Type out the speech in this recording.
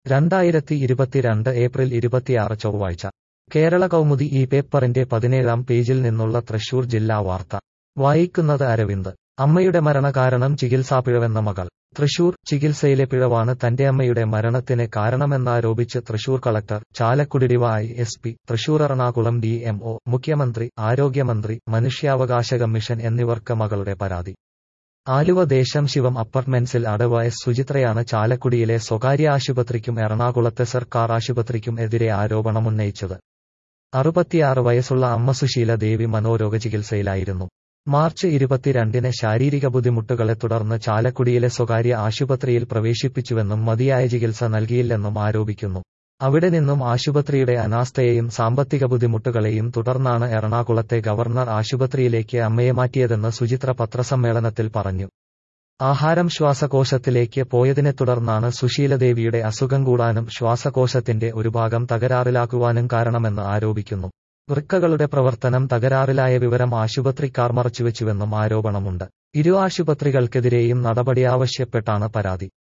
2022 April 26 ചൊവ്വാഴ്ച കേരള കൗമുദി ഈ പേപ്പറിന്റെ 17-ാം പേജിൽ നിന്നുള്ള തൃശൂർ ജില്ലാ വാർത്ത വായിക്കുന്നത് അരവിന്ദ്. അമ്മയുടെ മരണകാരണം ചികിത്സാപ്പിഴവെന്ന മകൾ. തൃശൂർ, ചികിത്സയിലെ പിഴവാണ് തന്റെ അമ്മയുടെ മരണത്തിന് കാരണമെന്നാരോപിച്ച് Thrissur collector, Chalakudy DYSP, Thrissur Ernakulam DMO, മുഖ്യമന്ത്രി, ആരോഗ്യമന്ത്രി, മനുഷ്യാവകാശ കമ്മീഷൻ എന്നിവർക്ക് മകളുടെ പരാതി. ആലുവ ദേശം ശിവം അപ്പാർട്ട്മെന്റ്സിൽ അടവ് എസ് സുചിത്രയാണ് ചാലക്കുടിയിലെ സ്വകാര്യ ആശുപത്രിക്കും എറണാകുളത്തെ സർക്കാർ ആശുപത്രിക്കും എതിരെ ആരോപണമുന്നയിച്ചത്. 66 വയസ്സുള്ള അമ്മ സുശീല ദേവി മനോരോഗ ചികിത്സയിലായിരുന്നു. മാർച്ച് 22-ന് ശാരീരിക ബുദ്ധിമുട്ടുകളെ തുടർന്ന് ചാലക്കുടിയിലെ സ്വകാര്യ ആശുപത്രിയിൽ പ്രവേശിപ്പിച്ചുവെന്നും മതിയായ ചികിത്സ നൽകിയില്ലെന്നും ആരോപിക്കുന്നു. അവിടെ നിന്നും ആശുപത്രിയുടെ അനാസ്ഥയെയും സാമ്പത്തിക ബുദ്ധിമുട്ടുകളെയും തുടർന്നാണ് എറണാകുളത്തെ ഗവർണർ ആശുപത്രിയിലേക്ക് അമ്മയെ മാറ്റിയതെന്ന് സുചിത്ര പത്രസമ്മേളനത്തിൽ പറഞ്ഞു. ആഹാരം ശ്വാസകോശത്തിലേക്ക് പോയതിനെ തുടർന്നാണ് സുശീലദേവിയുടെ അസുഖം കൂടാനും ശ്വാസകോശത്തിന്റെ ഒരു ഭാഗം തകരാറിലാക്കുവാനും കാരണമെന്ന് ആരോപിക്കുന്നു. വൃക്കകളുടെ പ്രവർത്തനം തകരാറിലായ വിവരം ആശുപത്രിക്കാർ മറച്ചുവെച്ചുവെന്നും ആരോപണമുണ്ട്. ഇരു ആശുപത്രികൾക്കെതിരെയും നടപടി ആവശ്യപ്പെട്ടാണ് പരാതി.